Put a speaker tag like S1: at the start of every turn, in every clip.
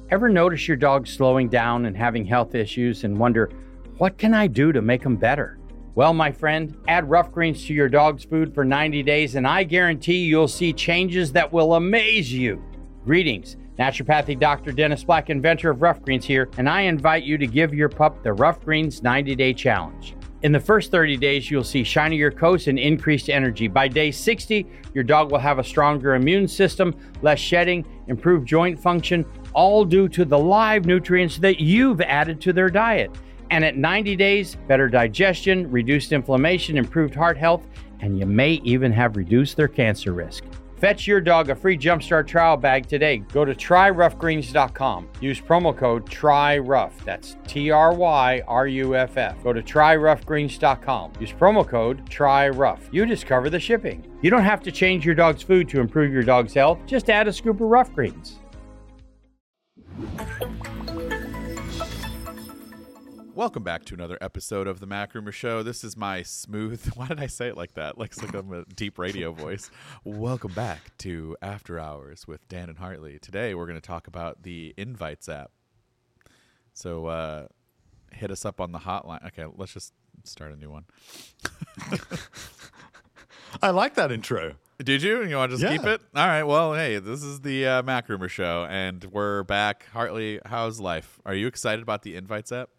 S1: Ever notice your dog slowing down and having health issues and wonder, what can I do to make them better? Well, my friend, add Rough Greens to your dog's food for 90 days and I guarantee you'll see changes that will amaze you. Greetings, naturopathic Dr. Dennis Black, inventor of Rough Greens here, and I invite you to give your pup the Rough Greens 90-day challenge. In the first 30 days, you'll see shinier coats and increased energy. By day 60, your dog will have a stronger immune system, less shedding, improved joint function, all due to the live nutrients that you've added to their diet. And at 90 days, better digestion, reduced inflammation, improved heart health, and you may even have reduced their cancer risk. Fetch your dog a free Jumpstart trial bag today. Go to tryroughgreens.com. Use promo code TRYROUGH. That's TRYRUFF. Go to tryroughgreens.com. Use promo code TRYROUGH. You discover the shipping. You don't have to change your dog's food to improve your dog's health. Just add a scoop of Rough Greens.
S2: Welcome back to another episode of the Mac Rumor Show. This is my smooth, why did I say it like that? Like it's like I'm a deep radio voice. Welcome back to After Hours with Dan and Hartley. Today we're going to talk about the Invites app. So hit us up on the hotline. Okay, let's just start a new one.
S3: I like that intro.
S2: Did you? You want to just keep it? All right. Well, hey, this is the Mac Rumor Show, and we're back. Hartley, how's life? Are you excited about the Invites app?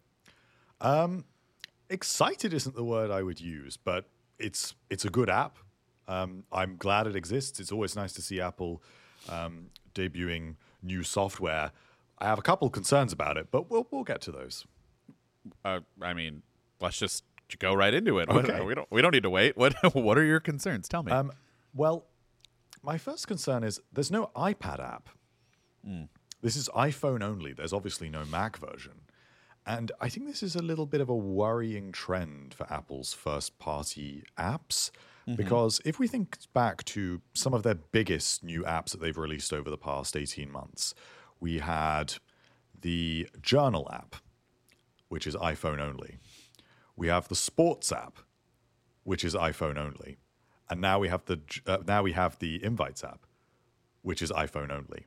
S3: Excited isn't the word I would use, but it's a good app. I'm glad it exists. It's always nice to see Apple debuting new software. I have a couple concerns about it, but we'll get to those.
S2: I mean, let's just go right into it.
S3: Okay.
S2: We don't need to wait. What are your concerns? Tell me.
S3: Well, my first concern is there's no iPad app. This is iPhone only. There's obviously no Mac version. And I think this is a little bit of a worrying trend for Apple's first-party apps, because if we think back to some of their biggest new apps that they've released over the past 18 months, we had the Journal app, which is iPhone only. We have the Sports app, which is iPhone only. And now we have the Invites app, which is iPhone only.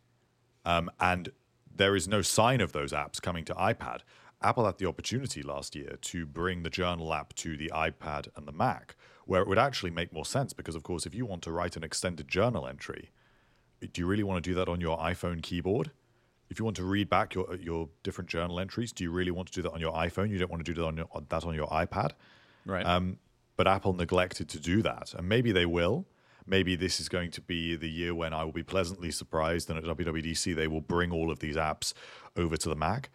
S3: And there is no sign of those apps coming to iPad. Apple had the opportunity last year to bring the Journal app to the iPad and the Mac, where it would actually make more sense because, of course, if you want to write an extended journal entry, do you really want to do that on your iPhone keyboard? If you want to read back your different journal entries, do you really want to do that on your iPhone? You don't want to do that on your iPad?
S2: Right.
S3: But Apple neglected to do that, and maybe they will. Maybe this is going to be the year when I will be pleasantly surprised, and at WWDC they will bring all of these apps over to the Mac.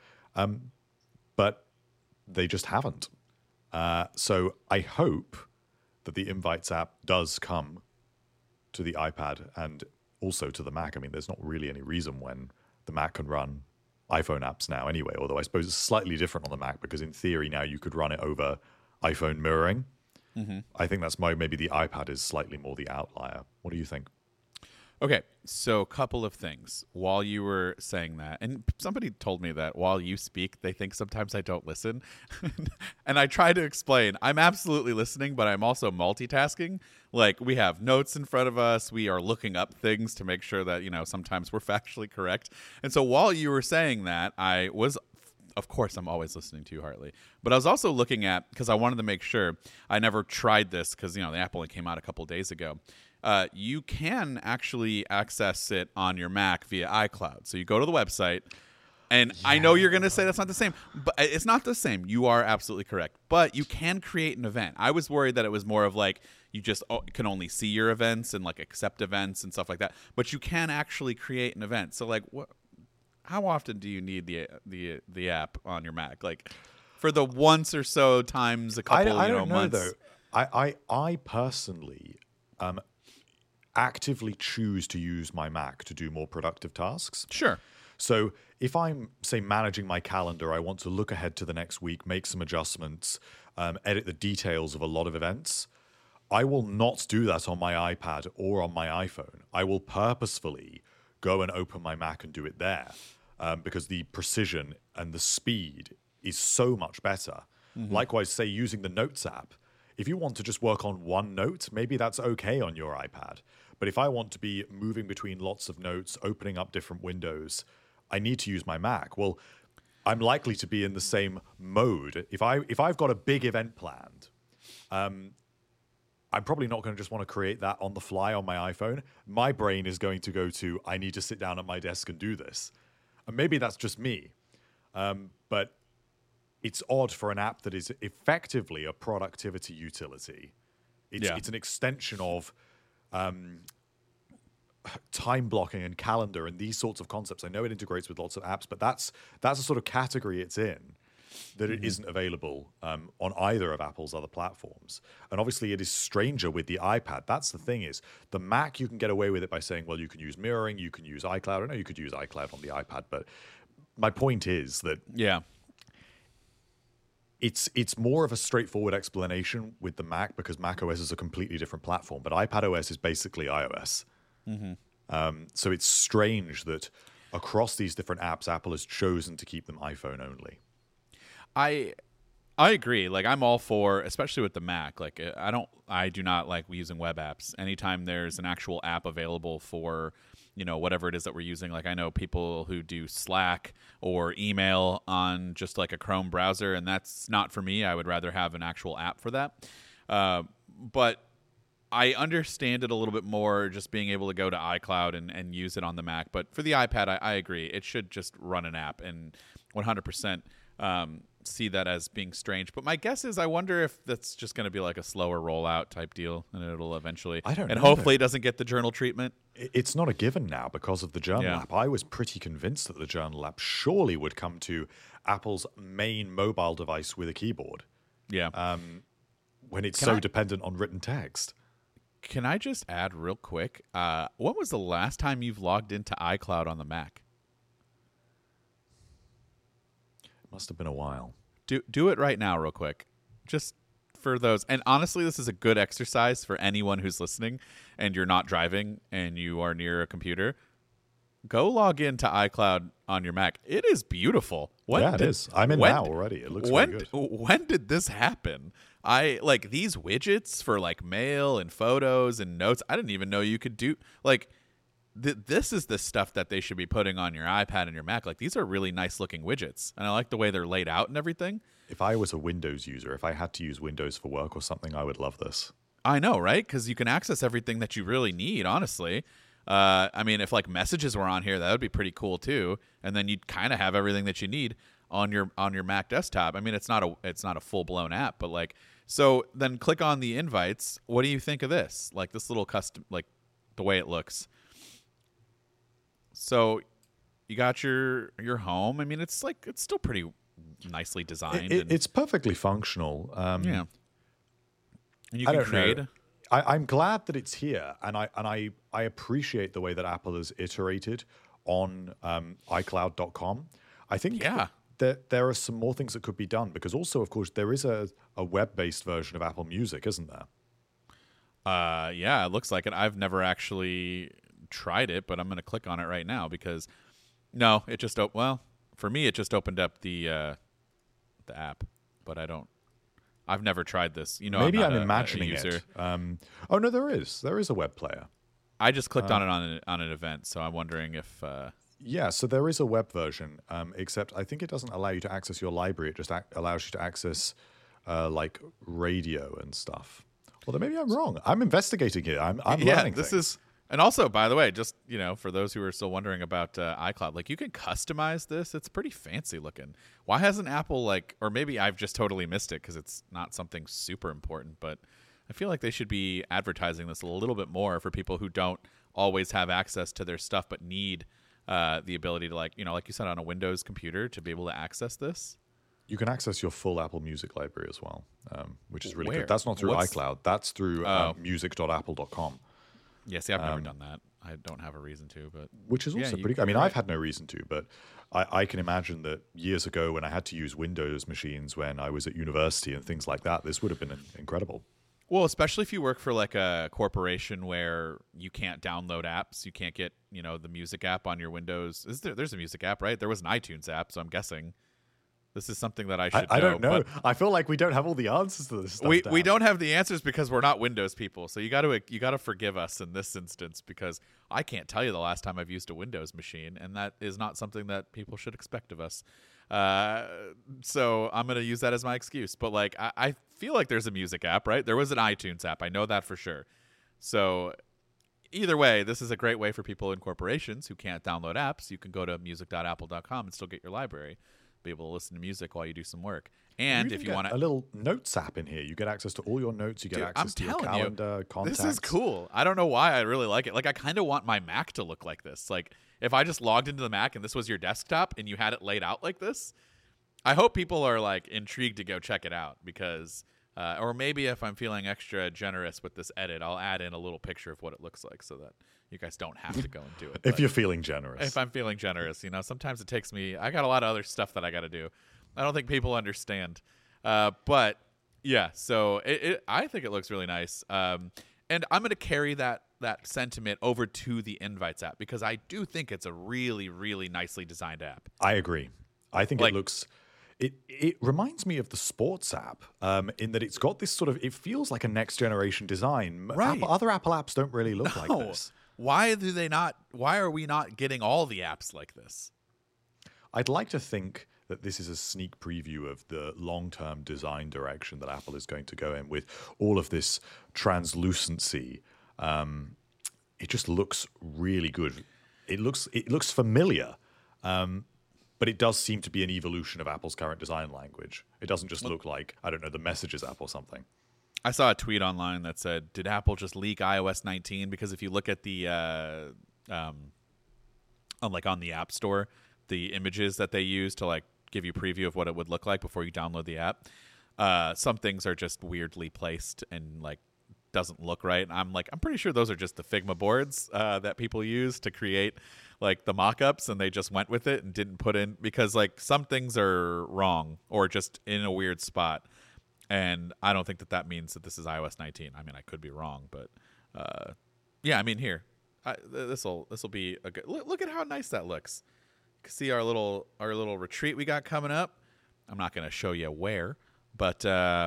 S3: But they just haven't. So I hope that the Invites app does come to the iPad and also to the Mac. I mean, there's not really any reason when the Mac can run iPhone apps now anyway, although I suppose it's slightly different on the Mac because in theory now you could run it over iPhone mirroring. I think that's maybe the iPad is slightly more the outlier. What do you think?
S2: Okay, so a couple of things. While you were saying that, and somebody told me that while you speak, they think sometimes I don't listen. And I try to explain, I'm absolutely listening, but I'm also multitasking. Like, we have notes in front of us. We are looking up things to make sure that, sometimes we're factually correct. And so while you were saying that, of course, I'm always listening to you, Hartley. But I was also looking at, because I wanted to make sure, I never tried this because, the app only came out a couple of days ago. You can actually access it on your Mac via iCloud. So you go to the website, and I know you're going to say that's not the same, but it's not the same. You are absolutely correct. But you can create an event. I was worried that it was more of like you just can only see your events and like accept events and stuff like that. But you can actually create an event. So like what? How often do you need the app on your Mac? Like for the once or so times a couple
S3: I don't know,
S2: months?
S3: Though. I personally actively choose to use my Mac to do more productive tasks.
S2: Sure.
S3: So if I'm, say, managing my calendar, I want to look ahead to the next week, make some adjustments, edit the details of a lot of events, I will not do that on my iPad or on my iPhone. I will purposefully go and open my Mac and do it there. Because the precision and the speed is so much better. Likewise, say using the Notes app. If you want to just work on one note, maybe that's okay on your iPad. But if I want to be moving between lots of notes, opening up different windows, I need to use my Mac. Well, I'm likely to be in the same mode. If I've got a big event planned, I'm probably not going to just want to create that on the fly on my iPhone. My brain is going to go to, I need to sit down at my desk and do this. And maybe that's just me. But it's odd for an app that is effectively a productivity utility. It's an extension of time blocking and calendar and these sorts of concepts. I know it integrates with lots of apps, but that's a sort of category it's in that it isn't available on either of Apple's other platforms. And obviously it is stranger with the iPad. That's the thing is, the Mac, you can get away with it by saying, well, you can use mirroring, you can use iCloud. I know you could use iCloud on the iPad, but my point is that it's more of a straightforward explanation with the Mac because macOS is a completely different platform, but iPadOS is basically iOS. So it's strange that across these different apps, Apple has chosen to keep them iPhone only.
S2: I agree. Like, I'm all for, especially with the Mac. Like, I do not like using web apps. Anytime there's an actual app available for, whatever it is that we're using. Like, I know people who do Slack or email on just like a Chrome browser, and that's not for me. I would rather have an actual app for that. But I understand it a little bit more just being able to go to iCloud and use it on the Mac. But for the iPad, I agree. It should just run an app and 100% see that as being strange. But my guess is I wonder if that's just going to be like a slower rollout type deal and it'll eventually.
S3: I don't know.
S2: And hopefully it doesn't get the journal treatment.
S3: It's not a given now because of the Journal app. I was pretty convinced that the Journal app surely would come to Apple's main mobile device with a keyboard.
S2: Yeah.
S3: When it's dependent on written text.
S2: Can I just add real quick? When was the last time you've logged into iCloud on the Mac?
S3: It must have been a while.
S2: Do it right now real quick. Just for those. And honestly, this is a good exercise for anyone who's listening and you're not driving and you are near a computer. Go log into iCloud on your Mac. It is beautiful.
S3: It is. I'm in now already. It looks very good.
S2: When did this happen? I like these widgets for like mail and photos and notes. I didn't even know you could do like this is the stuff that they should be putting on your iPad and your Mac. Like, these are really nice looking widgets, and I like the way they're laid out and everything.
S3: If I was a Windows user, if I had to use Windows for work or something, I would love this.
S2: I know, right? Because you can access everything that you really need, honestly. I mean, if like messages were on here, that would be pretty cool too. And then you'd kind of have everything that you need on your Mac desktop. I mean, it's not a full blown app, but like, so then click on the invites. What do you think of this? Like this little custom, like the way it looks. So you got your home. I mean, it's still pretty nicely designed.
S3: It's perfectly functional.
S2: Yeah. And you can create.
S3: I'm glad that it's here, and I appreciate the way that Apple has iterated on iCloud.com. I think that there are some more things that could be done because also, of course, there is a web-based version of Apple Music, isn't there?
S2: Yeah, it looks like it. I've never actually tried it, but I'm going to click on it right now because it just for me it just opened up the app, but I've never tried this.
S3: Maybe I'm imagining it. Oh no, there is a web player.
S2: I just clicked on it on an event, so I'm wondering if.
S3: Yeah, so there is a web version, except I think it doesn't allow you to access your library. It just allows you to access like radio and stuff. Well, then maybe I'm wrong. I'm investigating it. I'm learning things.
S2: And also, by the way, just for those who are still wondering about iCloud, like you can customize this. It's pretty fancy looking. Why hasn't Apple or maybe I've just totally missed it because it's not something super important, but I feel like they should be advertising this a little bit more for people who don't always have access to their stuff but need the ability to like you said on a Windows computer to be able to access this.
S3: You can access your full Apple Music library as well, which is really
S2: Where?
S3: good. That's not through iCloud. That's through music.apple.com.
S2: Yeah, see, I've never done that. I don't have a reason to, but
S3: which is also pretty good. I mean, I've had no reason to, but I can imagine that years ago when I had to use Windows machines when I was at university and things like that, this would have been incredible.
S2: Well, especially if you work for like a corporation where you can't download apps, you can't get the music app on your Windows. There's a music app, right? There was an iTunes app, so I'm guessing This is something that I should
S3: I don't know.
S2: but
S3: I feel like we don't have all the answers to this stuff.
S2: we
S3: Dan.
S2: don't have the answers because we're not Windows people. So you got to forgive us in this instance, because I can't tell you the last time I've used a Windows machine, and that is not something that people should expect of us. So I'm gonna use that as my excuse. But like, I feel like there's a music app, right? There was an iTunes app. I know that for sure. So either way, this is a great way for people in corporations who can't download apps. You can go to music.apple.com and still get your library, be able to listen to music while you do some work. And if you want
S3: a little notes app in here, you get access to all your notes. You get access to your calendar, contacts.
S2: This is cool. I don't know why I really like it. Like, I kind of want my Mac to look like this. Like, if I just logged into the Mac and this was your desktop and you had it laid out like this, I hope people are like intrigued to go check it out, because or maybe if I'm feeling extra generous with this edit, I'll add in a little picture of what it looks like so that you guys don't have to go and do it.
S3: If you're feeling generous.
S2: If I'm feeling generous, sometimes it takes me, I got a lot of other stuff that I got to do. I don't think people understand. But yeah, so I think it looks really nice. And I'm going to carry that sentiment over to the Invites app, because I do think it's a really, really nicely designed app.
S3: I agree. I think it looks... It reminds me of the Sports app in that it's got this sort of... It feels like a next-generation design.
S2: Right.
S3: Other Apple apps don't really look like this.
S2: Why are we not getting all the apps like this?
S3: I'd like to think that this is a sneak preview of the long-term design direction that Apple is going to go in with all of this translucency. It just looks really good. It looks familiar, but it does seem to be an evolution of Apple's current design language. It doesn't just look like, I don't know, the Messages app or something.
S2: I saw a tweet online that said, "Did Apple just leak iOS 19?" Because if you look at the on the App Store, the images that they use to like give you a preview of what it would look like before you download the app, some things are just weirdly placed and like doesn't look right. And I'm pretty sure those are just the Figma boards that people use to create like the mock-ups, and they just went with it and didn't put in, because like some things are wrong or just in a weird spot. And I don't think that means that this is iOS 19. I mean, I could be wrong, but yeah, I mean, here, this will be a good look at how nice that looks. You can see our little retreat we got coming up. I'm not going to show you where, but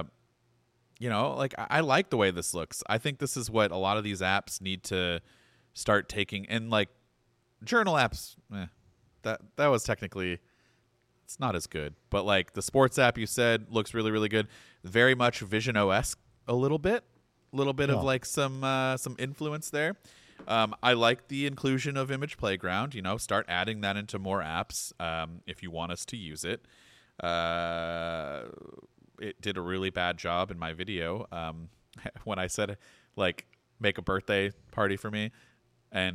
S2: like I like the way this looks. I think this is what a lot of these apps need to start taking. And like journal apps, that was technically, it's not as good. But like the sports app you said looks really, really good. Very much Vision OS a little bit of like some influence there. I like the inclusion of Image Playground. Start adding that into more apps if you want us to use it. It did a really bad job in my video when I said like make a birthday party for me, and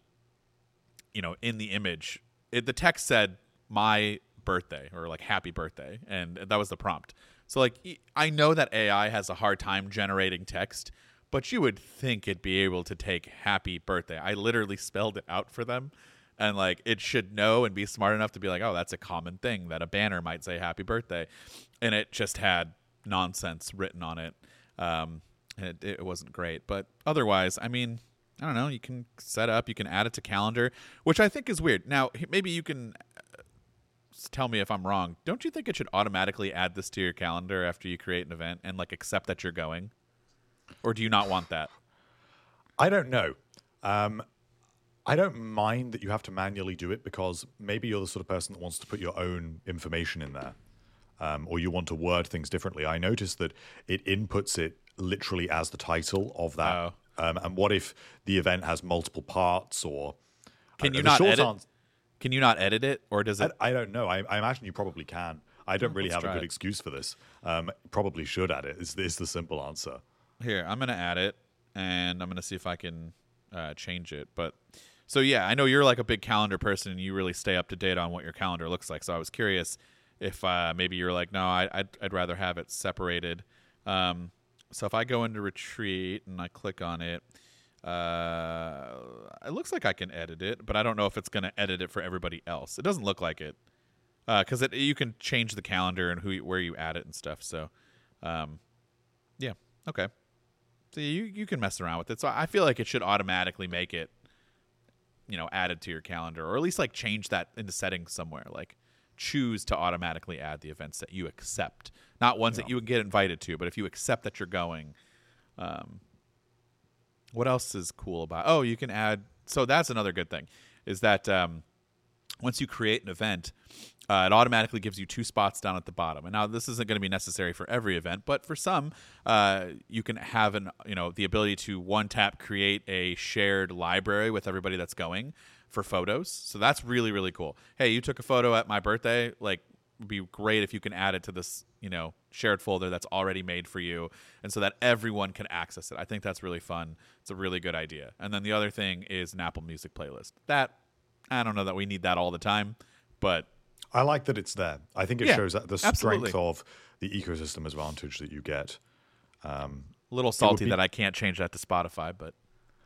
S2: in the image the text said my birthday or like happy birthday, and that was the prompt. So like I know that AI has a hard time generating text, but you would think it'd be able to take happy birthday. I literally spelled it out for them, and like it should know and be smart enough to be like, oh, that's a common thing that a banner might say happy birthday. And it just had nonsense written on it. And it wasn't great. But otherwise, I mean, I don't know. You can set up, you can add it to calendar, which I think is weird. Now, maybe you can tell me if I'm wrong. Don't you think it should automatically add this to your calendar after you create an event and like accept that you're going? Or do you not want that?
S3: I don't know. I don't mind that you have to manually do it, because maybe you're the sort of person that wants to put your own information in there, or you want to word things differently. I noticed that it inputs it literally as the title of that. And what if the event has multiple parts? Or
S2: can you not edit? Can you not edit it, or does it?
S3: I don't know. I imagine you probably can. I don't really have a good excuse for this. Probably should add it. Is the simple answer?
S2: Here, I'm going to add it, and I'm going to see if I can change it. But so yeah, I know you're like a big calendar person, and you really stay up to date on what your calendar looks like. So I was curious if maybe you're like, no, I'd rather have it separated. So if I go into Retreat and I click on it, it looks like I can edit it, but I don't know if it's going to edit it for everybody else. It doesn't look like it, because you can change the calendar and where you add it and stuff. So, yeah, okay. So you can mess around with it. So I feel like it should automatically make it, added to your calendar, or at least like change that into settings somewhere. Like choose to automatically add the events that you accept, not ones that you would get invited to, but if you accept that you're going. What else is cool about? Oh, you can add. So that's another good thing, is that once you create an event, it automatically gives you 2 spots down at the bottom. And now this isn't going to be necessary for every event, but for some, you can have the ability to one tap create a shared library with everybody that's going for photos. So that's really, really cool. Hey, you took a photo at my birthday. Like, it'd be great if you can add it to this, shared folder that's already made for you, and so that everyone can access it. I think that's really fun. It's a really good idea. And then the other thing is an Apple Music playlist. That, I don't know that we need that all the time, but
S3: I like that it's there. I think it shows that the strength of the ecosystem advantage that you get.
S2: A little salty that I can't change that to Spotify, but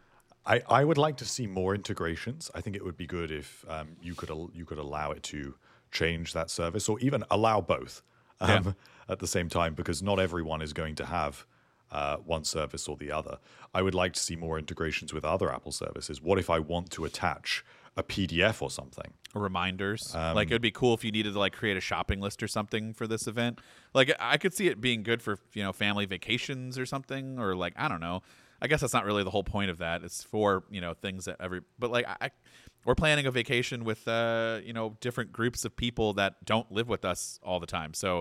S3: I would like to see more integrations. I think it would be good if you could allow it to change that service, or even allow both at the same time, because not everyone is going to have one service or the other. I would like to see more integrations with other Apple services. What if I want to attach a PDF or something?
S2: Reminders. Like, it would be cool if you needed to create a shopping list or something for this event. Like, I could see it being good for, family vacations or something, or I don't know. I guess that's not really the whole point of that. It's for, things that but we're planning a vacation with, different groups of people that don't live with us all the time. So,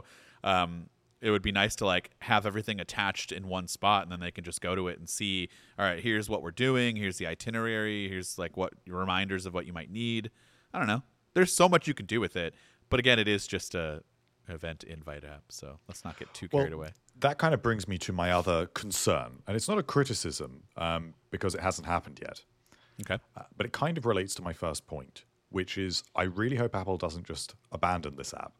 S2: it would be nice to have everything attached in one spot, and then they can just go to it and see, all right, here's what we're doing. Here's the itinerary. Here's what reminders of what you might need. I don't know. There's so much you can do with it. But again, it is just a event invite app. So let's not get too carried away.
S3: That kind of brings me to my other concern, and it's not a criticism because it hasn't happened yet.
S2: Okay.
S3: But it kind of relates to my first point, which is I really hope Apple doesn't just abandon this app.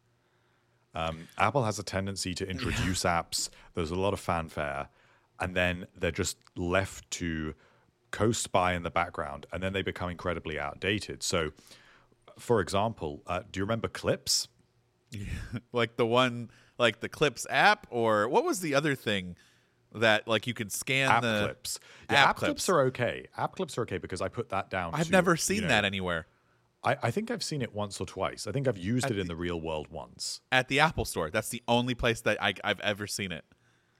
S3: Apple has a tendency to introduce apps. There's a lot of fanfare, and then they're just left to coast by in the background, and then they become incredibly outdated. So, for example, do you remember Clips?
S2: The Clips app, or what was the other thing that you could scan
S3: app
S2: the
S3: clips? Yeah, app clips are okay. App clips are okay because I put that down.
S2: I've never seen that anywhere.
S3: I think I've seen it once or twice. I think I've used it in the real world once.
S2: At the Apple Store. That's the only place that I've ever seen it.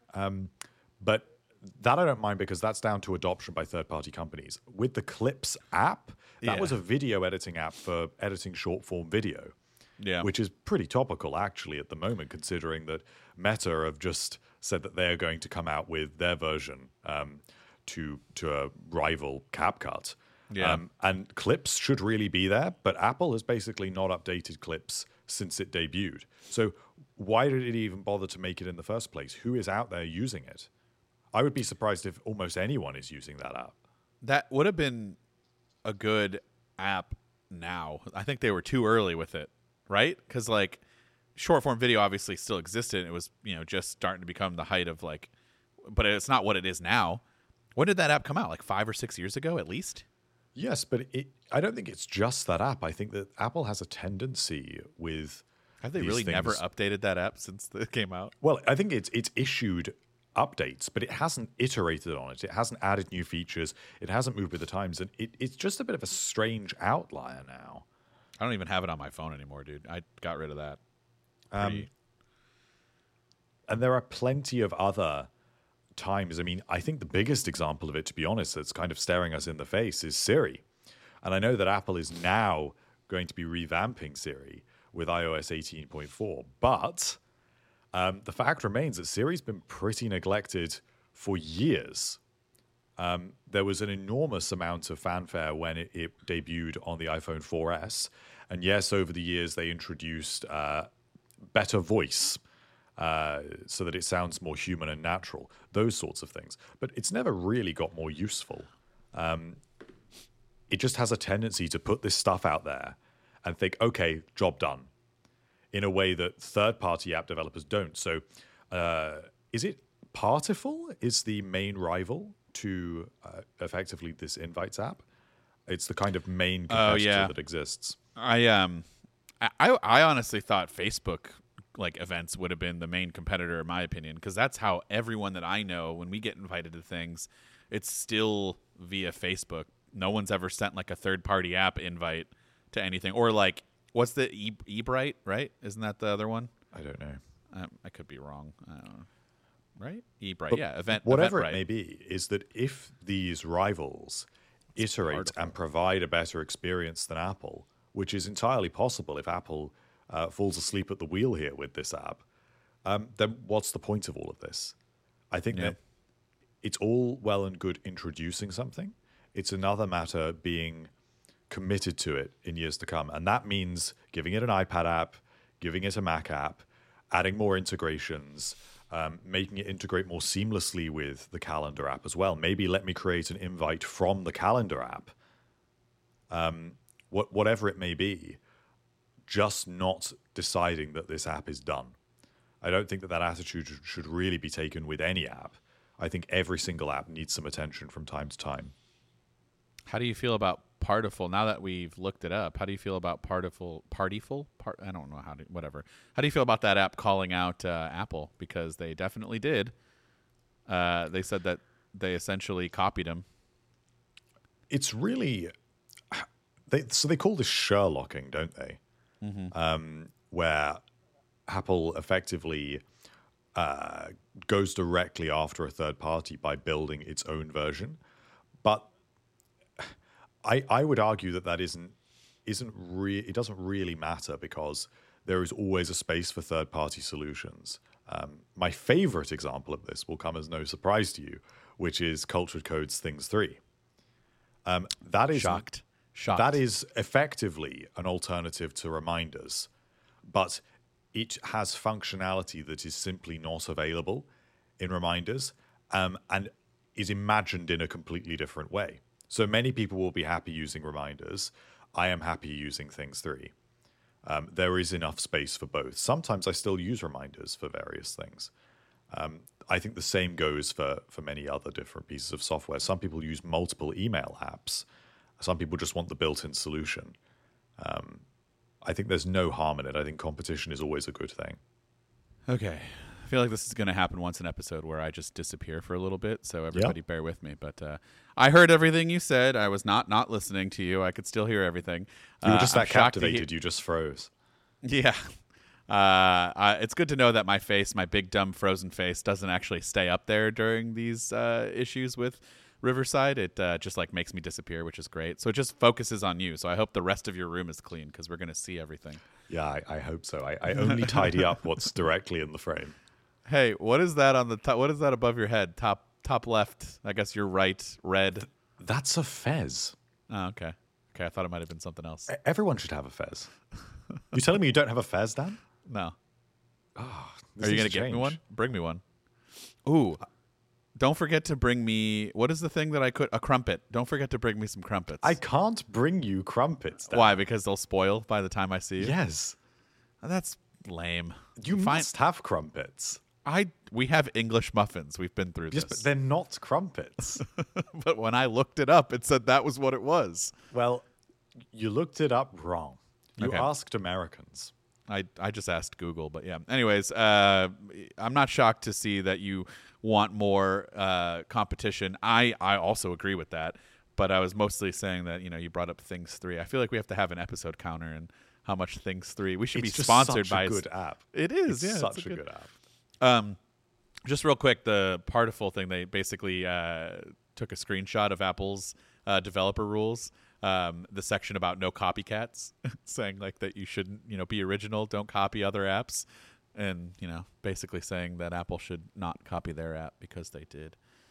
S3: But that I don't mind because that's down to adoption by third-party companies. With the Clips app, that was a video editing app for editing short-form video, which is pretty topical, actually, at the moment, considering that Meta have just said that they're going to come out with their version to a rival CapCut.
S2: Yeah.
S3: And Clips should really be there, but Apple has basically not updated Clips since it debuted. So why did it even bother to make it in the first place? Who is out there using it? I would be surprised if almost anyone is using that app.
S2: That would have been a good app now. I think they were too early with it, right? Because short form video obviously still existed. It was, just starting to become the height of but it's not what it is now. When did that app come out? 5 or 6 years ago at least?
S3: Yes, but I don't think it's just that app. I think that Apple has a tendency with.
S2: Have they really never updated that app since it came out?
S3: Well, I think it's issued updates, but it hasn't iterated on it. It hasn't added new features. It hasn't moved with the times, and it's just a bit of a strange outlier now.
S2: I don't even have it on my phone anymore, dude. I got rid of that.
S3: And there are plenty of other times. I mean, I think the biggest example of it, to be honest, that's kind of staring us in the face is Siri. And I know that Apple is now going to be revamping Siri with iOS 18.4, but the fact remains that Siri's been pretty neglected for years. There was an enormous amount of fanfare when it debuted on the iPhone 4S. And yes, over the years, they introduced better voice so that it sounds more human and natural, those sorts of things. But it's never really got more useful. It just has a tendency to put this stuff out there and think, okay, job done, in a way that third-party app developers don't. So is it Partiful is the main rival to effectively this Invites app? It's the kind of main competitor that exists.
S2: I honestly thought Facebook events would have been the main competitor in my opinion, because that's how everyone that I know, when we get invited to things, it's still via Facebook. No one's ever sent a third-party app invite to anything, or What's the eBright, right? Isn't that the other one?
S3: I don't know.
S2: I could be wrong. I don't know. Right? eBright,
S3: But
S2: yeah.
S3: whatever
S2: Eventbrite.
S3: it may be, is that if these rivals iterate and provide a better experience than Apple, which is entirely possible if Apple falls asleep at the wheel here with this app, then what's the point of all of this? I think that it's all well and good introducing something. It's another matter being committed to it in years to come. And that means giving it an iPad app, giving it a Mac app, adding more integrations, making it integrate more seamlessly with the calendar app as well. Maybe let me create an invite from the calendar app. Whatever it may be, just not deciding that this app is done. I don't think that attitude should really be taken with any app. I think every single app needs some attention from time to time.
S2: How do you feel about Partiful? Now that we've looked it up, how do you feel about Partiful? I don't know whatever. How do you feel about that app calling out Apple? Because they definitely did. They said that they essentially copied him.
S3: It's really... So they call this Sherlocking, don't they?
S2: Mm-hmm.
S3: Where Apple effectively goes directly after a third party by building its own version. But I would argue that it doesn't really matter, because there is always a space for third party solutions. My favorite example of this will come as no surprise to you, which is Cultured Code's Things 3. That is
S2: Shocked.
S3: That is effectively an alternative to Reminders, but it has functionality that is simply not available in Reminders, and is imagined in a completely different way. So many people will be happy using Reminders. I am happy using Things 3. There is enough space for both. Sometimes I still use Reminders for various things. I think the same goes for many other different pieces of software. Some people use multiple email apps. Some people just want the built-in solution. I think there's no harm in it. I think competition is always a good thing.
S2: Okay. I feel like this is going to happen once an episode where I just disappear for a little bit, so everybody bear with me. But I heard everything you said. I was not listening to you. I could still hear everything.
S3: You were just that captivated. You just froze.
S2: Yeah. It's good to know that my face, my big, dumb, frozen face, doesn't actually stay up there during these issues with Riverside. It just like makes me disappear, which is great. So it just focuses on you. So I hope the rest of your room is clean, because we're going to see everything.
S3: Yeah, I hope so. I only tidy up what's directly in the frame.
S2: Hey, what is that on the top? What is that above your head? Top left. I guess your right. Red.
S3: That's a fez.
S2: Oh, okay. Okay, I thought it might have been something else.
S3: Everyone should have a fez. You telling me you don't have a fez, Dan?
S2: No.
S3: Oh,
S2: Are you going to get me one? Bring me one. Ooh. Don't forget to bring me. What is the thing that a crumpet? Don't forget to bring me some crumpets.
S3: I can't bring you crumpets, Dan.
S2: Why? Because they'll spoil by the time I see you.
S3: Yes.
S2: That's lame.
S3: You must have crumpets.
S2: We have English muffins. We've been through this.
S3: Yes, but they're not crumpets.
S2: But when I looked it up, it said that was what it was.
S3: Well, you looked it up wrong. You asked Americans.
S2: I just asked Google, but yeah. Anyways, I'm not shocked to see that you want more competition. I also agree with that, but I was mostly saying that you brought up Things 3. I feel like we have to have an episode counter and how much Things 3. We should be sponsored by.
S3: It's such a good app.
S2: It is.
S3: It's
S2: yeah,
S3: such a good app.
S2: Just real quick, the Partiful thing. They basically took a screenshot of Apple's developer rules. The section about no copycats, saying like that you shouldn't, be original, don't copy other apps, and basically saying that Apple should not copy their app because they did.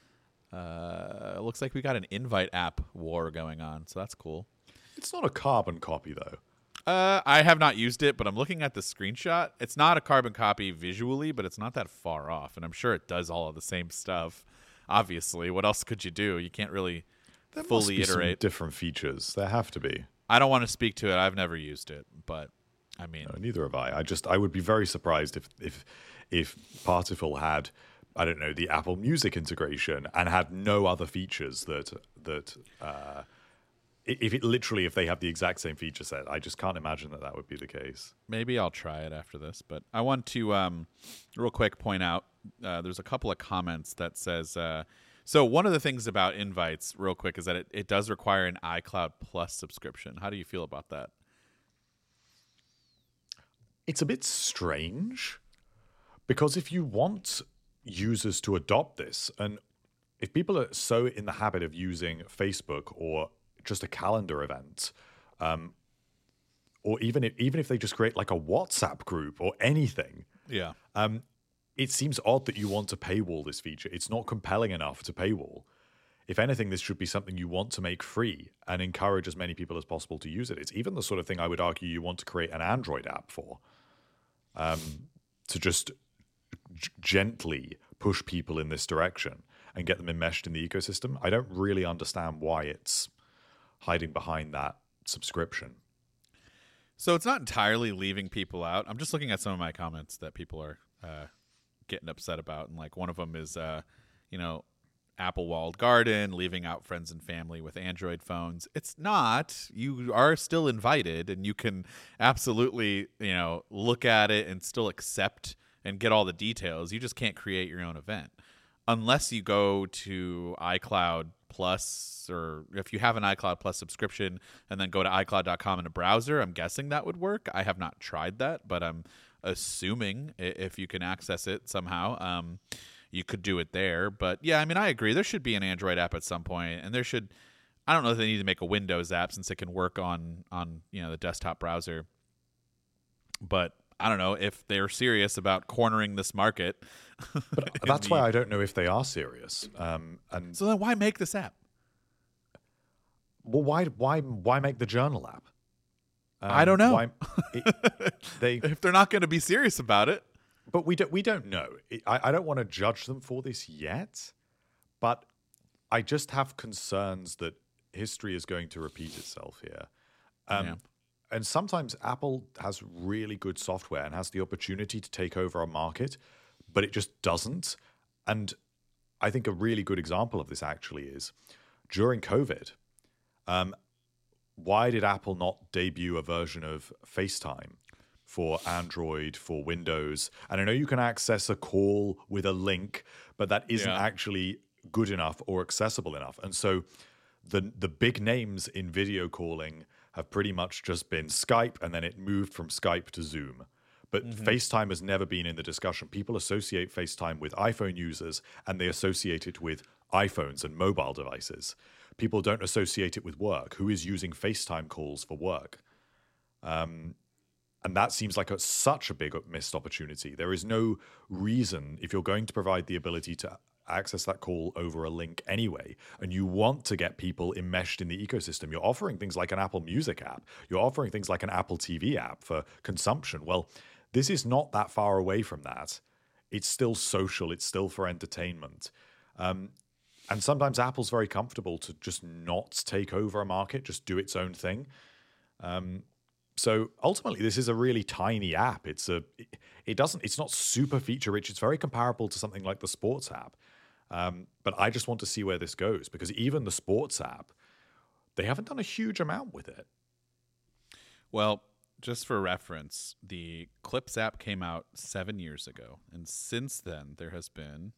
S2: It looks like we got an invite app war going on, so that's cool.
S3: It's not a carbon copy though.
S2: I have not used it, but I'm looking at the screenshot. It's not a carbon copy visually, but it's not that far off, and I'm sure it does all of the same stuff. Obviously, what else could you do? You can't really fully iterate.
S3: Some different features. There have to be.
S2: I don't want to speak to it. I've never used it, but I mean,
S3: no, neither have I. I would be very surprised if Partiful had, I don't know, the Apple Music integration and had no other features that if they have the exact same feature set, I just can't imagine that would be the case.
S2: Maybe I'll try it after this, but I want to real quick point out there's a couple of comments that says. So one of the things about invites, real quick, is that it does require an iCloud Plus subscription. How do you feel about that?
S3: It's a bit strange because if you want users to adopt this, and if people are so in the habit of using Facebook or just a calendar event, or even if they just create like a WhatsApp group or anything,
S2: Yeah.
S3: it seems odd that you want to paywall this feature. It's not compelling enough to paywall. If anything, this should be something you want to make free and encourage as many people as possible to use it. It's even the sort of thing I would argue you want to create an Android app for, to just gently push people in this direction and get them enmeshed in the ecosystem. I don't really understand why it's hiding behind that subscription.
S2: So it's not entirely leaving people out. I'm just looking at some of my comments that people are getting upset about, and like one of them is, Apple walled garden, leaving out friends and family with Android phones. It's not. You are still invited, and you can absolutely, look at it and still accept and get all the details. You just can't create your own event unless you go to iCloud Plus, or if you have an iCloud Plus subscription and then go to iCloud.com in a browser. I'm guessing that would work. I have not tried that, but I'm assuming if you can access it somehow, you could do it there. But yeah, I mean, I agree. There should be an Android app at some point, and I don't know if they need to make a Windows app since it can work on the desktop browser. But I don't know if they're serious about cornering this market.
S3: But that's why I don't know if they are serious. And
S2: so then why make this app?
S3: Well, why make the journal app?
S2: I don't know.
S3: If
S2: they're not going to be serious about it.
S3: But we don't know. I don't want to judge them for this yet, but I just have concerns that history is going to repeat itself here. And sometimes Apple has really good software and has the opportunity to take over a market, but it just doesn't. And I think a really good example of this actually is during COVID. Why did Apple not debut a version of FaceTime for Android, for Windows? And I know you can access a call with a link, but that isn't actually good enough or accessible enough. And so the big names in video calling have pretty much just been Skype, and then it moved from Skype to Zoom. But FaceTime has never been in the discussion. People associate FaceTime with iPhone users, and they associate it with iPhones and mobile devices. People don't associate it with work. Who is using FaceTime calls for work? And that seems like such a big missed opportunity. There is no reason, if you're going to provide the ability to access that call over a link anyway, and you want to get people enmeshed in the ecosystem, you're offering things like an Apple Music app, you're offering things like an Apple TV app for consumption. Well, this is not that far away from that. It's still social, it's still for entertainment. And sometimes Apple's very comfortable to just not take over a market, just do its own thing. So ultimately, this is a really tiny app. It's not super feature rich. It's very comparable to something like the Sports app. But I just want to see where this goes, because even the Sports app, they haven't done a huge amount with it.
S2: Well, just for reference, the Clips app came out 7 years ago, and since then there has been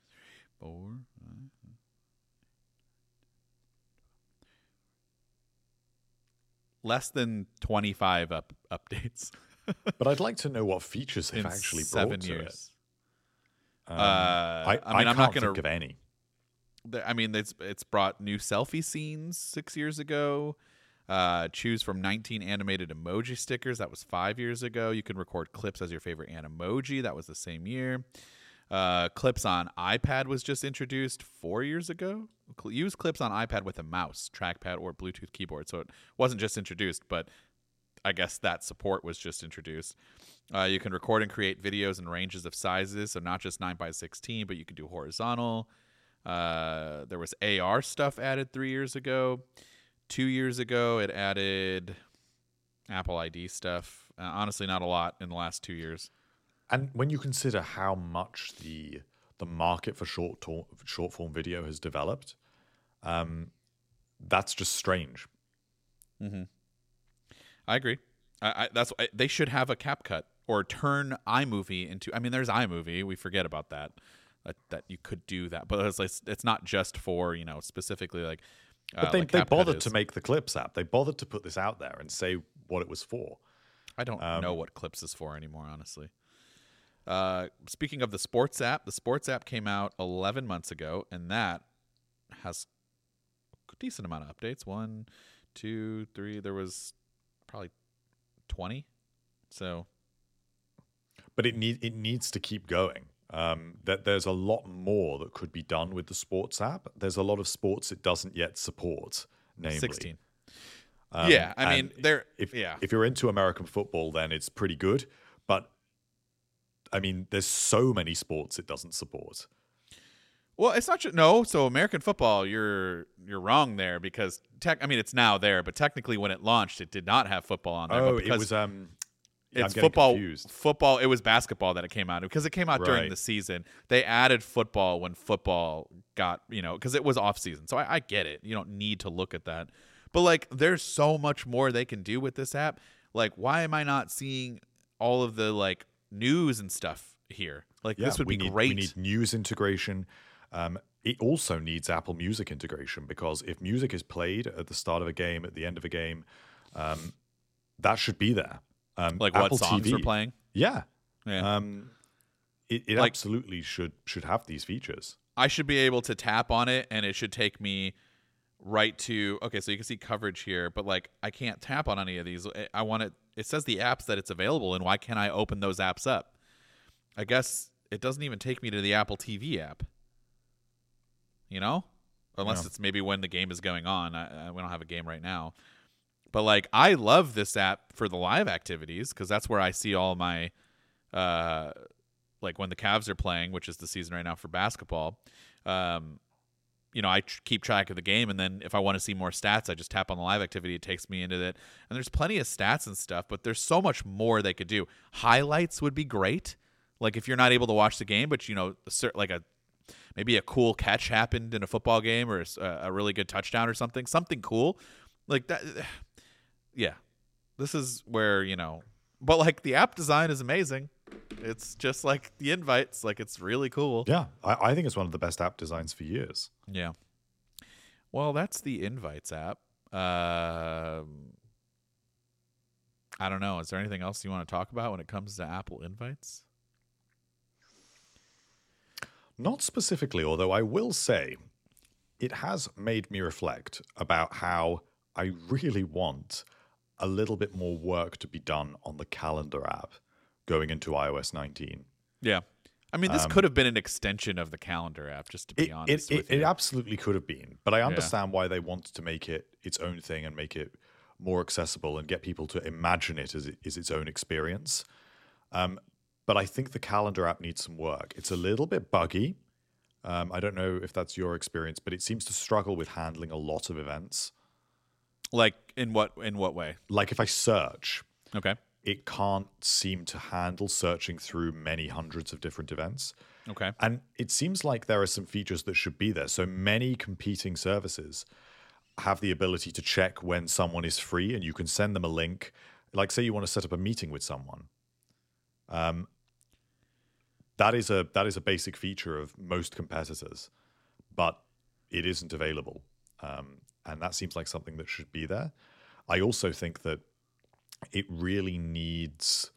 S2: less than 25 updates.
S3: But I'd like to know what features they've actually brought to it. I
S2: I'm not going to
S3: think of any.
S2: I mean, it's brought new selfie scenes 6 years ago. Choose from 19 animated emoji stickers. That was 5 years ago. You can record clips as your favorite Animoji. That was the same year. Clips on iPad was just introduced 4 years ago. Use clips on iPad with a mouse, trackpad, or Bluetooth keyboard. So it wasn't just introduced, but I guess that support was just introduced. You can record and create videos in ranges of sizes, so not just 9:16, but you can do horizontal. There was AR stuff added 3 years ago. 2 years ago, it added Apple ID stuff. Honestly, not a lot in the last 2 years.
S3: And when you consider how much the market for short form video has developed, that's just strange.
S2: Mm-hmm. I agree. That's they should have a CapCut or turn iMovie into. I mean, there's iMovie. We forget about that. That you could do that, but it's not just for specifically like.
S3: But they bothered to make the Clips app. They bothered to put this out there and say what it was for.
S2: I don't know what Clips is for anymore, honestly. Speaking of the sports app came out 11 months ago, and that has a decent amount of updates. 1, 2, 3. There was probably 20. So,
S3: but it needs to keep going. That there's a lot more that could be done with the sports app. There's a lot of sports it doesn't yet support, namely
S2: 16. Yeah, I mean,
S3: if you're into American football, then it's pretty good. But I mean, there's so many sports it doesn't support.
S2: Well, it's not no. So American football, you're wrong there because it's now there, but technically when it launched, it did not have football on there.
S3: Oh,
S2: it was
S3: it's
S2: football.
S3: Confused.
S2: Football. It was basketball that it came out because it came out during
S3: Right.
S2: the season. They added football when football got because it was off season. So I get it. You don't need to look at that, but like there's so much more they can do with this app. Like, why am I not seeing all of the like news and stuff here? Like this would be great.
S3: We need news integration. It also needs Apple Music integration because if music is played at the start of a game, at the end of a game, that should be there.
S2: Like
S3: Apple
S2: what songs
S3: TV,
S2: are playing?
S3: Yeah.
S2: Yeah.
S3: It
S2: Like-
S3: absolutely should have these features.
S2: I should be able to tap on it, and it should take me right to so you can see coverage here, but like I can't tap on any of these. I want it. It says the apps that it's available in. Why can't I open those apps up? I guess it doesn't even take me to the Apple TV app. Unless it's maybe when the game is going on. We don't have a game right now. But like I love this app for the live activities because that's where I see all my like when the Cavs are playing, which is the season right now for basketball. I keep track of the game, and then if I want to see more stats, I just tap on the live activity. It takes me into that, and there's plenty of stats and stuff, but there's so much more they could do. Highlights would be great. Like if you're not able to watch the game, but maybe a cool catch happened in a football game or a really good touchdown or something cool like that. Yeah, this is where but like the app design is amazing. It's just like the invites, like it's really cool.
S3: Yeah, I think it's one of the best app designs for years.
S2: Yeah. Well, that's the invites app. I don't know. Is there anything else you want to talk about when it comes to Apple invites?
S3: Not specifically, although I will say it has made me reflect about how I really want a little bit more work to be done on the calendar app going into iOS 19.
S2: Yeah. I mean, this could have been an extension of the calendar app, just to be honest with you.
S3: It absolutely could have been, but I understand why they wanted to make it its own thing and make it more accessible and get people to imagine it as its own experience. But I think the calendar app needs some work. It's a little bit buggy. I don't know if that's your experience, but it seems to struggle with handling a lot of events.
S2: Like in what way?
S3: Like if I search,
S2: Okay.
S3: it can't seem to handle searching through many hundreds of different events.
S2: Okay.
S3: And it seems like there are some features that should be there. So many competing services have the ability to check when someone is free, and you can send them a link. Like say you want to set up a meeting with someone. That is a basic feature of most competitors, but it isn't available. And that seems like something that should be there. I also think that it really needs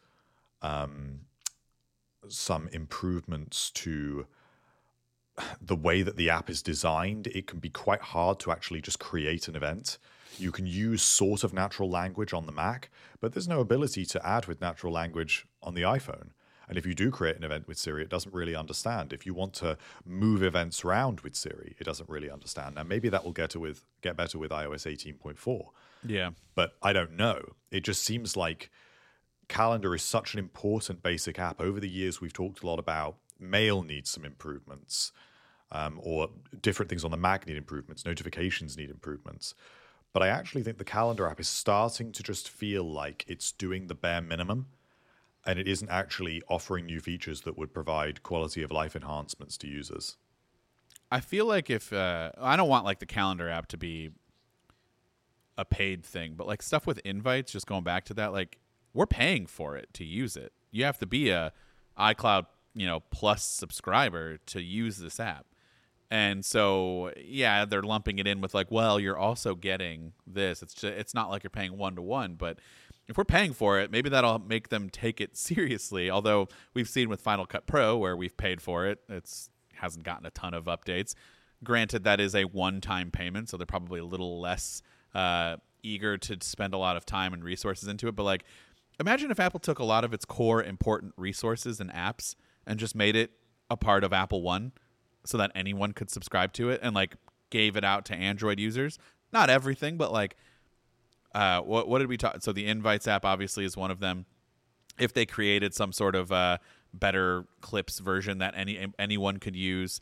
S3: some improvements to the way that the app is designed. It can be quite hard to actually just create an event. You can use sort of natural language on the Mac, but there's no ability to add with natural language on the iPhone. And if you do create an event with Siri, it doesn't really understand. If you want to move events around with Siri, it doesn't really understand. Now, maybe that will get better with iOS 18.4.
S2: Yeah.
S3: But I don't know. It just seems like Calendar is such an important basic app. Over the years, we've talked a lot about Mail needs some improvements, or different things on the Mac need improvements. Notifications need improvements. But I actually think the Calendar app is starting to just feel like it's doing the bare minimum, and it isn't actually offering new features that would provide quality of life enhancements to users.
S2: I feel like if I don't want like the calendar app to be a paid thing, but like stuff with invites, just going back to that, like we're paying for it to use it. You have to be a iCloud, Plus subscriber to use this app. And so, yeah, they're lumping it in with like, well, you're also getting this. It's not like you're paying 1-to-1, but if we're paying for it, maybe that'll make them take it seriously. Although we've seen with Final Cut Pro where we've paid for it, it's hasn't gotten a ton of updates. Granted, that is a one-time payment, so they're probably a little less eager to spend a lot of time and resources into it. But like, imagine if Apple took a lot of its core important resources and apps and just made it a part of Apple One, so that anyone could subscribe to it, and like gave it out to Android users. Not everything, but like, what did we talk? So the Invites app obviously is one of them. If they created some sort of better Clips version that anyone could use,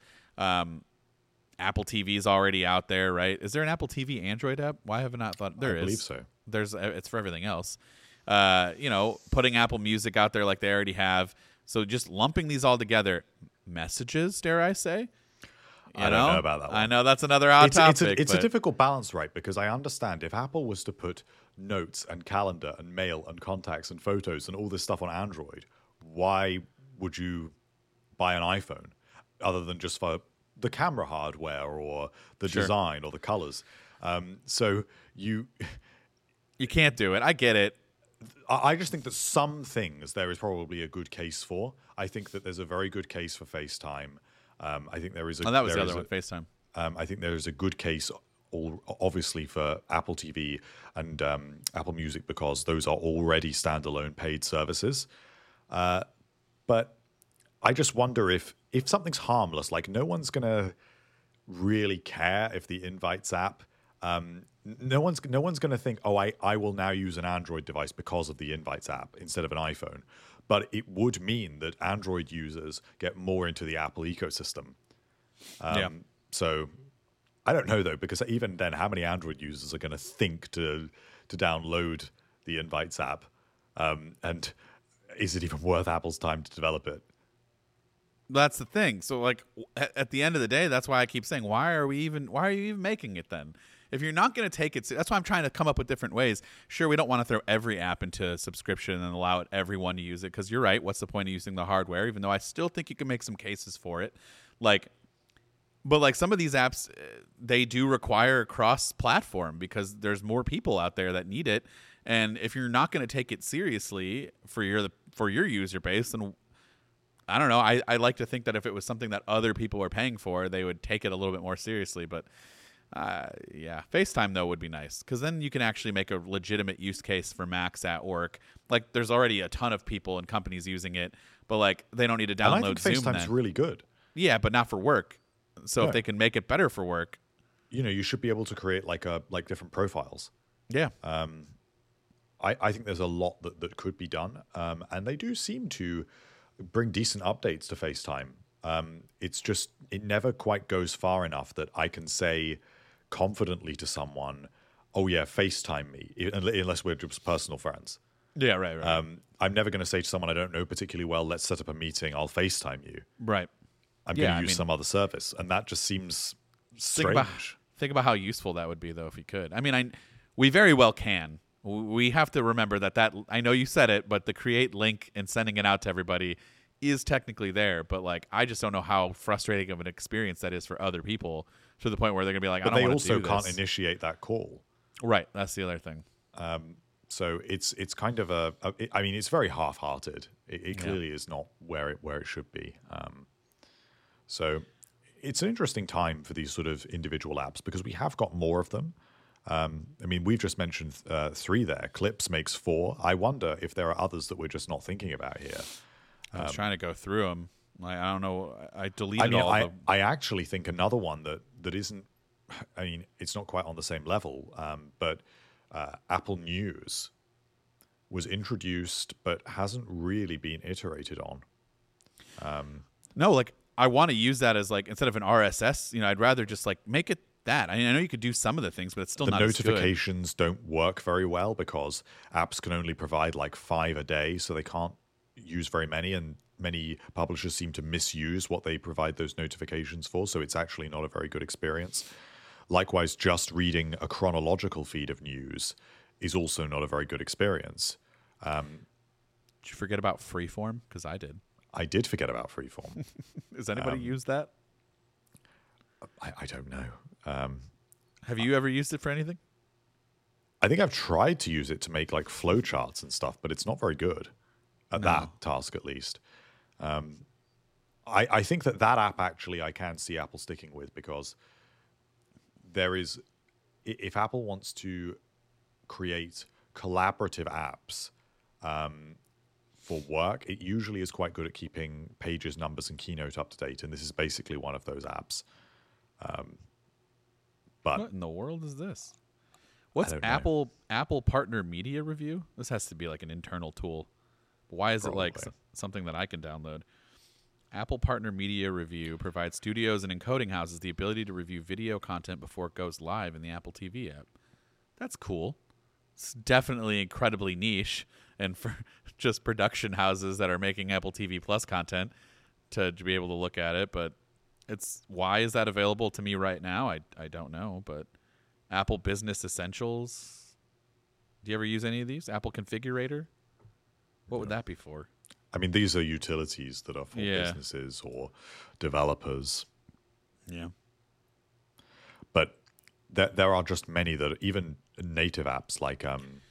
S2: Apple TV is already out there, right? Is there an Apple TV Android app? Why have I not thought there is?
S3: I believe so.
S2: It's for everything else. Putting Apple Music out there like they already have. So just lumping these all together, messages, dare I say?
S3: I don't know about that one.
S2: I know that's another odd topic.
S3: It's a difficult balance, right? Because I understand if Apple was to put notes and calendar and mail and contacts and photos and all this stuff on Android, why would you buy an iPhone other than just for the camera hardware or the design or the colors? So you
S2: can't do it. I get it.
S3: I just think that some things there is probably a good case for. I think that there's a very good case for FaceTime. I think there is a.
S2: Oh, that was the other one, FaceTime.
S3: I think there is a good case, obviously, for Apple TV and Apple Music because those are already standalone paid services. But I just wonder if something's harmless, like no one's gonna really care if the Invites app. No one's going to think, oh, I will now use an Android device because of the Invites app instead of an iPhone. But it would mean that Android users get more into the Apple ecosystem. So I don't know, though, because even then, how many Android users are going to think to download the Invites app? And is it even worth Apple's time to develop it?
S2: That's the thing. So, like, at the end of the day, that's why I keep saying, why are you even making it then? If you're not going to take it, that's why I'm trying to come up with different ways. Sure, we don't want to throw every app into subscription and allow everyone to use it because you're right. What's the point of using the hardware? Even though I still think you can make some cases for it, but some of these apps, they do require cross-platform because there's more people out there that need it. And if you're not going to take it seriously for your user base, then I don't know. I like to think that if it was something that other people are paying for, they would take it a little bit more seriously. But FaceTime though would be nice because then you can actually make a legitimate use case for Macs at work. Like there's already a ton of people and companies using it, but like they don't need to download
S3: and I think
S2: Zoom.
S3: FaceTime's really good.
S2: Yeah, but not for work. So if they can make it better for work,
S3: you should be able to create like different profiles.
S2: Yeah.
S3: I think there's a lot that could be done, and they do seem to bring decent updates to FaceTime. It's just it never quite goes far enough that I can say confidently to someone, oh yeah, FaceTime me, unless we're just personal friends.
S2: Yeah, right.
S3: I'm never going to say to someone I don't know particularly well, let's set up a meeting, I'll FaceTime you.
S2: Right.
S3: I'm going to use some other service. And that just seems strange.
S2: Think about how useful that would be, though, if you could. I mean, we very well can. We have to remember that I know you said it, but the create link and sending it out to everybody is technically there. But, like, I just don't know how frustrating of an experience that is for other people to the point where they're going to be like, I don't want to do this.
S3: But they also can't initiate that call.
S2: Right. That's the other thing.
S3: So it's kind of I mean, it's very half-hearted. It clearly is not where it should be. So it's an interesting time for these sort of individual apps because we have got more of them. I mean, we've just mentioned 3 there. Clips makes 4. I wonder if there are others that we're just not thinking about here.
S2: I was trying to go through them. Like, I don't know. I deleted all of them.
S3: I actually think another one that isn't, I mean, it's not quite on the same level, but Apple News was introduced but hasn't really been iterated on.
S2: No, like, I want to use that as, like, instead of an RSS, I'd rather just, like, make it that. I mean, I know you could do some of the things, but it's still not as good.
S3: The notifications don't work very well because apps can only provide, like, 5 a day, so they can't use very many, and many publishers seem to misuse what they provide those notifications for, so it's actually not a very good experience. Likewise, just reading a chronological feed of news is also not a very good experience.
S2: Did you forget about Freeform? Because I did.
S3: I did forget about Freeform.
S2: Has anybody used that?
S3: I don't know.
S2: Have you ever used it for anything?
S3: I think I've tried to use it to make like flowcharts and stuff, but it's not very good at that task, at least. I think that app actually I can see Apple sticking with, because there is, if Apple wants to create collaborative apps for work, it usually is quite good at keeping Pages, Numbers, and Keynote up to date, and this is basically one of those apps. But
S2: what in the world is this? What's Apple Partner Media Review? This has to be like an internal tool. Why is it like something that I can download? Apple Partner Media Review provides studios and encoding houses the ability to review video content before it goes live in the Apple TV app. That's cool. It's definitely incredibly niche, and for just production houses that are making Apple TV Plus content to be able to look at it. But why is that available to me right now? I don't know. But Apple Business Essentials. Do you ever use any of these? Apple Configurator? What would that be for?
S3: I mean, these are utilities that are for businesses or developers.
S2: Yeah.
S3: But there are just many that are even native apps like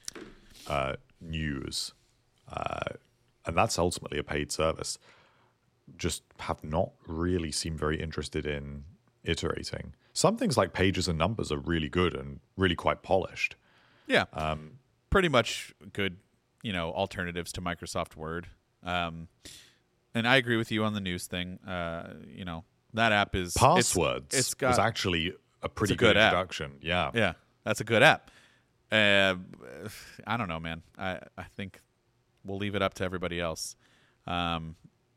S3: News, and that's ultimately a paid service, just have not really seemed very interested in iterating. Some things like Pages and Numbers are really good and really quite polished.
S2: Yeah. Pretty much good, alternatives to Microsoft Word. And I agree with you on the news thing. That app is
S3: Passwords. It's actually a pretty good introduction.
S2: App. Yeah, that's a good app. I don't know, man. I think we'll leave it up to everybody else. Man,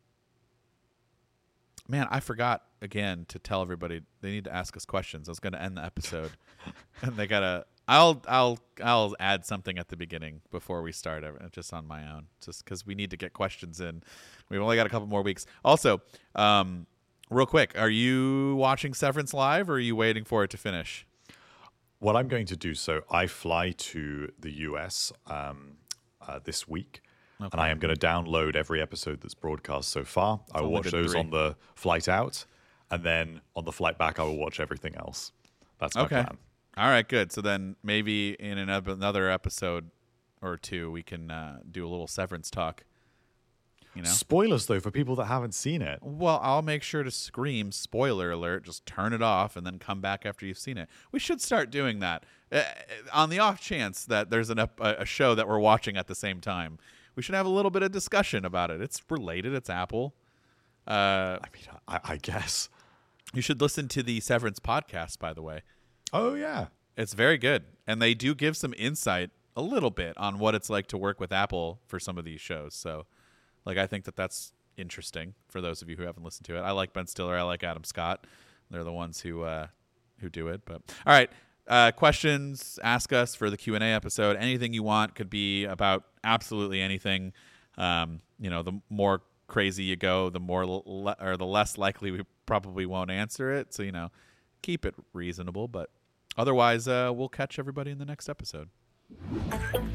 S2: I forgot again to tell everybody they need to ask us questions. I was going to end the episode, and they gotta. I'll add something at the beginning before we start, just on my own, just because we need to get questions in. We've only got a couple more weeks. Also, real quick, are you watching Severance live, or are you waiting for it to finish?
S3: What I'm going to do, so I fly to the US this week, and I am going to download every episode that's broadcast so far. I will watch those on the flight out, and then on the flight back, I will watch everything else. That's my plan.
S2: All right, good. So then maybe in another episode or two, we can do a little Severance talk.
S3: Spoilers, though, for people that haven't seen it.
S2: Well, I'll make sure to scream, spoiler alert, just turn it off, and then come back after you've seen it. We should start doing that. On the off chance that there's a show that we're watching at the same time, we should have a little bit of discussion about it. It's related. It's Apple.
S3: I guess.
S2: You should listen to the Severance podcast, by the way.
S3: Oh, yeah.
S2: It's very good. And they do give some insight a little bit on what it's like to work with Apple for some of these shows. So, I think that's interesting for those of you who haven't listened to it. I like Ben Stiller. I like Adam Scott. They're the ones who do it. But all right, questions, ask us for the Q&A episode. Anything you want, could be about absolutely anything. The more crazy you go, the more or the less likely we probably won't answer it. So, keep it reasonable, but otherwise, we'll catch everybody in the next episode.